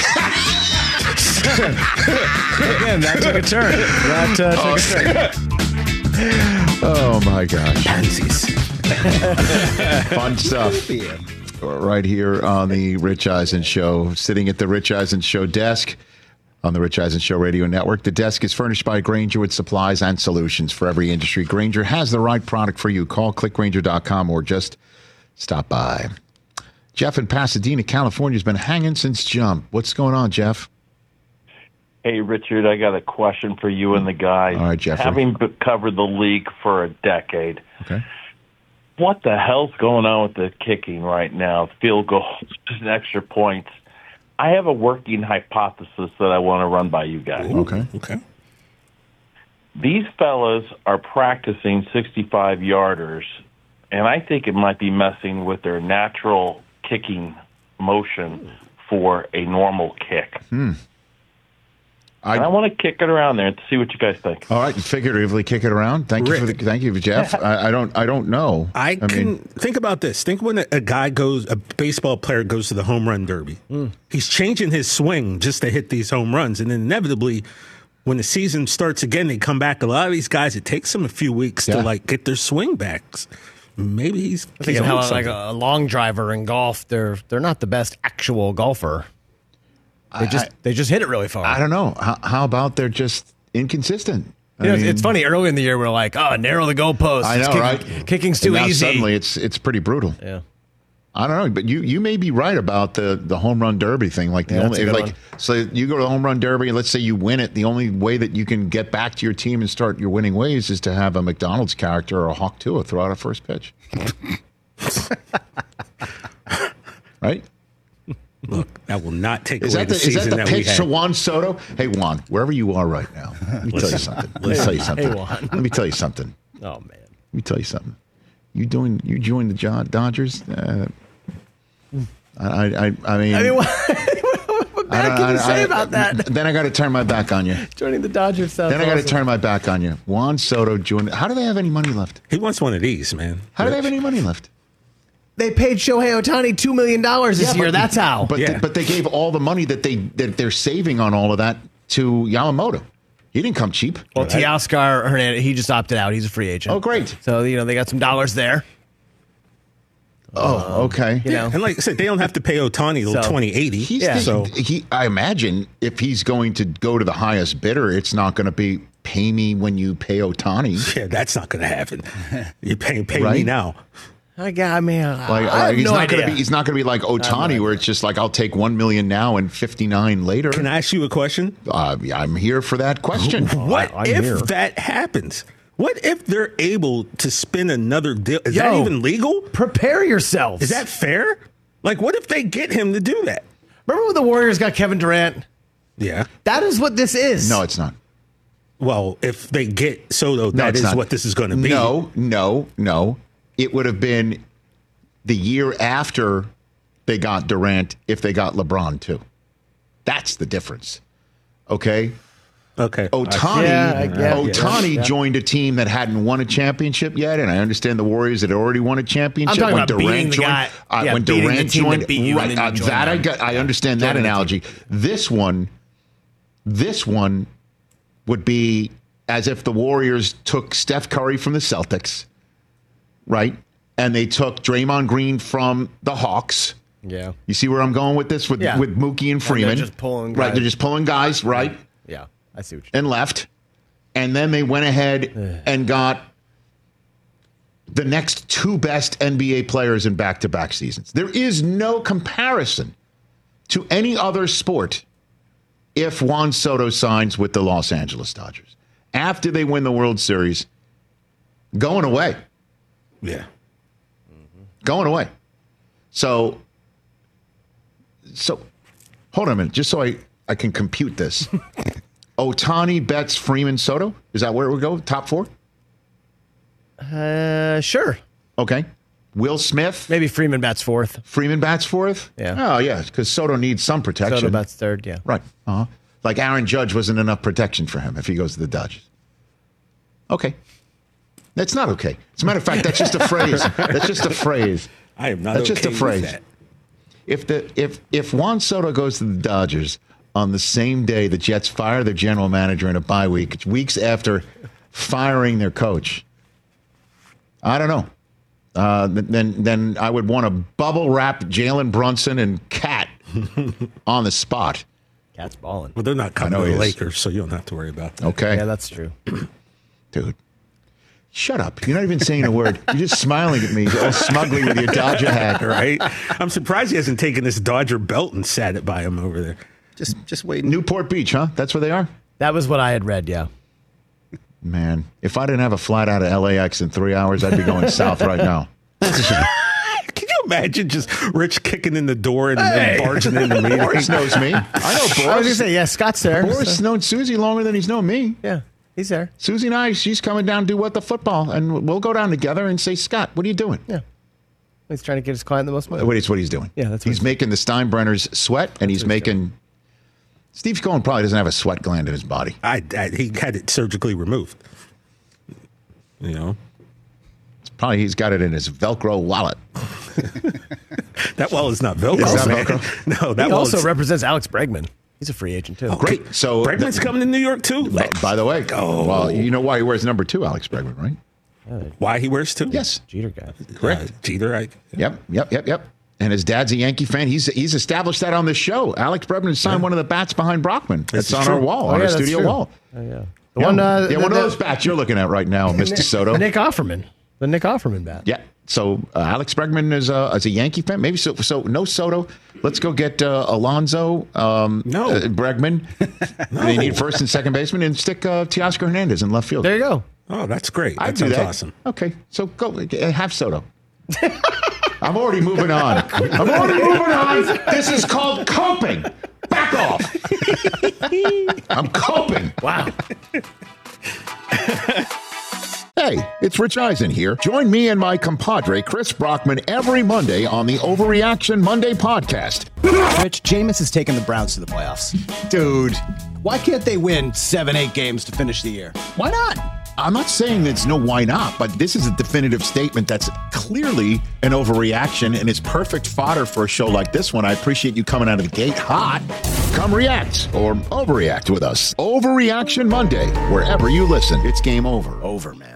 Again, that took a turn. Took a turn. Oh, my gosh. Pansies. Fun stuff. Right here on the Rich Eisen Show. Sitting at the Rich Eisen Show desk on the Rich Eisen Show Radio Network. The desk is furnished by Grainger with supplies and solutions for every industry. Grainger has the right product for you. Call clickgrainger.com or just stop by. Jeff in Pasadena, California has been hanging since jump. What's going on, Jeff? Hey, Richard, I got a question for you and the guys. All right, Jeffrey. Having covered the league for a decade, okay, what the hell's going on with the kicking right now? Field goals, just extra points. I have a working hypothesis that I want to run by you guys. Okay. These fellas are practicing 65-yarders, and I think it might be messing with their natural kicking motion for a normal kick. I want to kick it around there and see what you guys think. All right, figuratively kick it around. Thank you, Jeff. I don't know. I mean, think about this. Think when a baseball player goes to the home run derby. He's changing his swing just to hit these home runs, and then inevitably, when the season starts again, they come back. A lot of these guys, it takes them a few weeks to get their swing backs. Maybe he's thinking how like a long driver in golf. They're not the best actual golfer. They just hit it really far. I don't know. How about they're just inconsistent? It's funny. Early in the year, we're like, narrow the goalposts. I know, right? Kicking's too easy. Suddenly, it's pretty brutal. Yeah. I don't know, but you may be right about the home run derby thing. Like so you go to the home run derby, and let's say you win it. The only way that you can get back to your team and start your winning ways is to have a McDonald's character or a Hawk Tua throw out a first pitch. Right? Look, that will not take away is that the season is that the pitch we to Juan Soto? Hey, Juan, wherever you are right now, let me tell you something. Hey, Juan. Let me tell you something. Oh man, let me tell you something. You joined the Dodgers. I mean, what bad can you say about that? Then I got to turn my back on you. Joining the Dodgers. Then I got to turn my back on you. Juan Soto joined. How do they have any money left? He wants one of these, man. How do they have any money left? They paid Shohei Ohtani $2 million this year. That's how. But they gave all the money that they're saving on all of that to Yamamoto. He didn't come cheap. Well, Teoscar Hernandez, he just opted out. He's a free agent. Oh, great. So they got some dollars there. Oh, okay. And like I said, they don't have to pay Ohtani till 2080. I imagine if he's going to go to the highest bidder, it's not going to be pay me when you pay Ohtani. Yeah, that's not going to happen. You pay me now. I have he's no not idea. He's not going to be like Ohtani, where it's just like I'll take $1 million now and 59 later. Can I ask you a question? I'm here for that question. What if that happens? What if they're able to spin another deal? Is that even legal? Prepare yourselves. Is that fair? Like, what if they get him to do that? Remember when the Warriors got Kevin Durant? Yeah. That is what this is. No, it's not. Well, if they get Soto, that is what this is going to be. No. It would have been the year after they got Durant if they got LeBron, too. That's the difference. Okay? Ohtani joined a team that hadn't won a championship yet, and I understand the Warriors had already won a championship. I'm talking about beating the guy. When Durant joined, I understand that analogy. This one would be as if the Warriors took Steph Curry from the Celtics, right? And they took Draymond Green from the Hawks. Yeah. You see where I'm going with this with Mookie and Freeman? And they're just pulling guys. Right, they're just pulling guys, right? Yeah, I see what you're and left. And then they went ahead and got the next 2 best NBA players in back-to-back seasons. There is no comparison to any other sport if Juan Soto signs with the Los Angeles Dodgers. After they win the World Series, going away. Yeah. Going away. So hold on a minute, just so I can compute this. Ohtani, Betts, Freeman, Soto? Is that where it would go? Top 4? Sure. Okay. Will Smith? Maybe Freeman bats 4th. Freeman bats 4th? Yeah. Oh, yeah, because Soto needs some protection. Soto bats 3rd, yeah. Right. Uh-huh. Like Aaron Judge wasn't enough protection for him if he goes to the Dodgers. Okay. That's not okay. As a matter of fact, that's just a phrase. That's just a phrase. I am not That's okay just a phrase. with that. If Juan Soto goes to the Dodgers on the same day the Jets fire their general manager in a bye week, it's weeks after firing their coach, I don't know. Then I would want to bubble wrap Jalen Brunson and Cat on the spot. Cat's balling. Well, they're not coming to the Lakers, so you don't have to worry about that. Okay. Yeah, that's true. Dude. Shut up. You're not even saying a word. You're just smiling at me all smugly with your Dodger hat. Right? I'm surprised he hasn't taken this Dodger belt and sat it by him over there. Just waiting. Newport Beach, huh? That's where they are? That was what I had read, yeah. Man, if I didn't have a flight out of LAX in 3 hours, I'd be going south right now. That's a shame. Can you imagine just Rich kicking in the door and barging in the meeting? Boris knows me. I know Boris. I was going to say, yeah, Scott's there. Boris has known Susie longer than he's known me. Yeah, he's there. Susie and I, she's coming down to do What the Football, and we'll go down together and say, Scott, what are you doing? Yeah. He's trying to get his client the most money. It's what he's doing. Yeah, that's what he's making the Steinbrenners sweat, and he's making... Steve Cohen probably doesn't have a sweat gland in his body. He had it surgically removed. You know? Probably he's got it in his Velcro wallet. That wallet is not Velcro. Is that Velcro? No, that he wallet's... also represents Alex Bregman. He's a free agent, too. Oh, great. So Bregman's coming to New York, too? By the way, well, you know why he wears number 2, Alex Bregman, right? Why he wears 2? Yes. Jeter guy. Correct. Jeter. Yep. And his dad's a Yankee fan. He's established that on the show. Alex Bregman signed one of the bats behind Brockman. That's on our wall, on our studio wall. Oh, yeah. One of those bats you're looking at right now, Mr. Soto. The Nick Offerman bat. Yeah. So Alex Bregman is a Yankee fan. Maybe so no Soto. Let's go get Alonso, Bregman. No. They need first and second baseman and stick Teoscar Hernandez in left field. There you go. Oh, that's great. I'd do that. Awesome. Okay, so go have Soto. I'm already moving on. This is called coping. Back off. I'm coping. Wow. Hey, it's Rich Eisen here. Join me and my compadre, Chris Brockman, every Monday on the Overreaction Monday podcast. Rich, Jameis has taken the Browns to the playoffs. Dude. Why can't they win 7-8 games to finish the year? Why not? I'm not saying there's no why not, but this is a definitive statement that's clearly an overreaction and is perfect fodder for a show like this one. I appreciate you coming out of the gate hot. Come react or overreact with us. Overreaction Monday, wherever you listen. It's game over. Over, man.